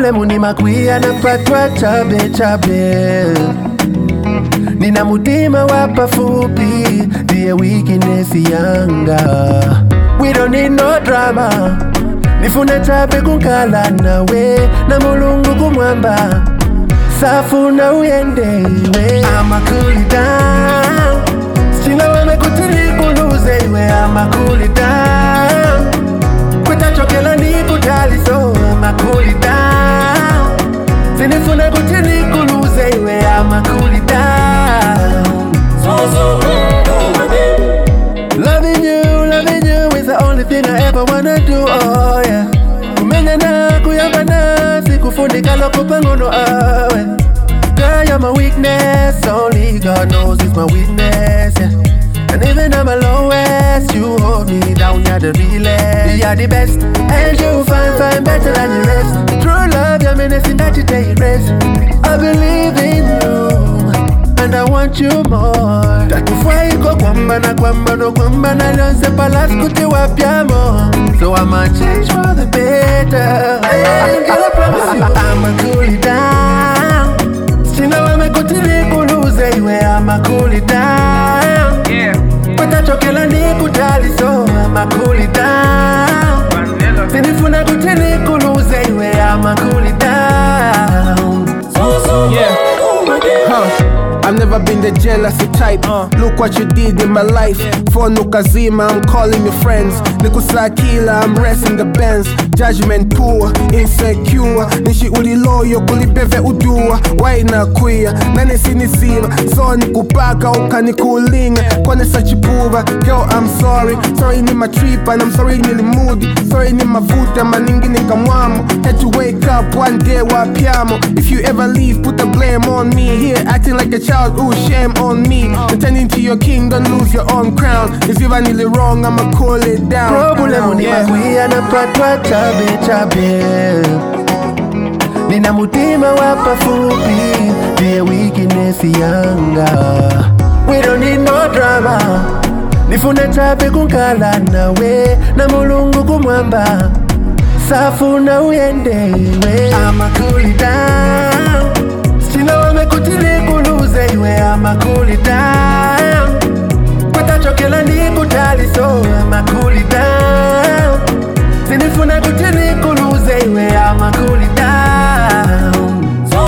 Problemu ni makwia na patwa chabe Nina mutima wapa fupi Diye weakness yanga We don't need no drama Nifune chabe kunkala nawe Na mulungu kumwamba Safu na uyende iwe I'ma cool it down Sina wame kutili kuluze iwe I'ma cool it down Kweta chokela ni kutali so I'ma cool it down Sinifune kutili kuluze iwe I'ma cool it down Loving you is the only thing I ever wanna do, oh yeah Kumenya na kuyambana Sikufundika loko pangono awe Girl, you're my weakness Only God knows it's my weakness, yeah And even at my lowest You hold me down, you're the realest You're the best And you find better than the rest True love, you're menacing that you take rest I believe in you And I want you more Tatufua iko kwamba na Leonse Palace kuti wapiamo So I'ma change for the better And girl I promise you I'ma cool it down Sina wame kutili kuluze iwe I'ma cool it down Kweta chokela ni kutali so I'ma cool it down Sinifuna kutili kuluze iwe I'ma cool it down I've never been the jealousy type. Look what you did in my life. For Nukazima, I'm calling your friends. Nikusakila, I'm resting the Benz. Judgment poor, insecure. Nishi uli loyo, kulipeve udua. Waina queer, nane sinisiva. So nikupaka, ukanikulinga. Kone sachipuva, girl I'm sorry. Sorry ni my trip and I'm sorry ni moody. Sorry ni mavuta, maningi nikamwamo. Had to wake up one day wapiamo. If you ever leave, put the blame on me. Here acting like a child, ooh, shame on me. Pretending to your king, don't lose your own crown. If you're vanilla wrong, I'ma cool it down. Problemu ni makwia na patwa chabe Nina mutima wapa fupi Diye weakness yanga We don't need no drama Nifune chabe kunkala nawe Na mulungu kumwamba Safu na uyende iwe I'ma cool it down Sina wame kutili kuluze iwe I'ma cool it down Kweta chokela ni kutali so I'ma cool it down Sinifuna kutili kuluze iwe I'ma cool it down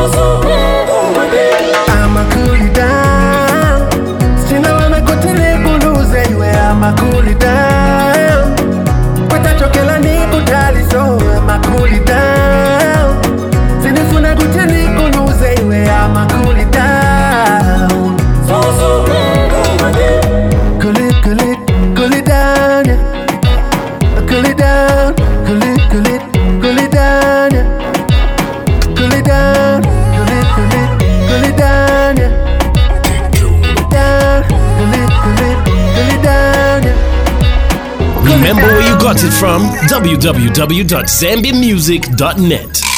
I'ma cool it down Sina wame kutili kuluze iwe I'ma cool it down Kweta chokela ni kutali so I'ma cool it down Sinifuna kutili kuluze iwe I'ma cool it down Cool it down, yeah. Cool it down, cool it down, yeah. Cool it down, cool it down, yeah. Down, cool it down, yeah. Remember where you got it from? www.zambiamusic.net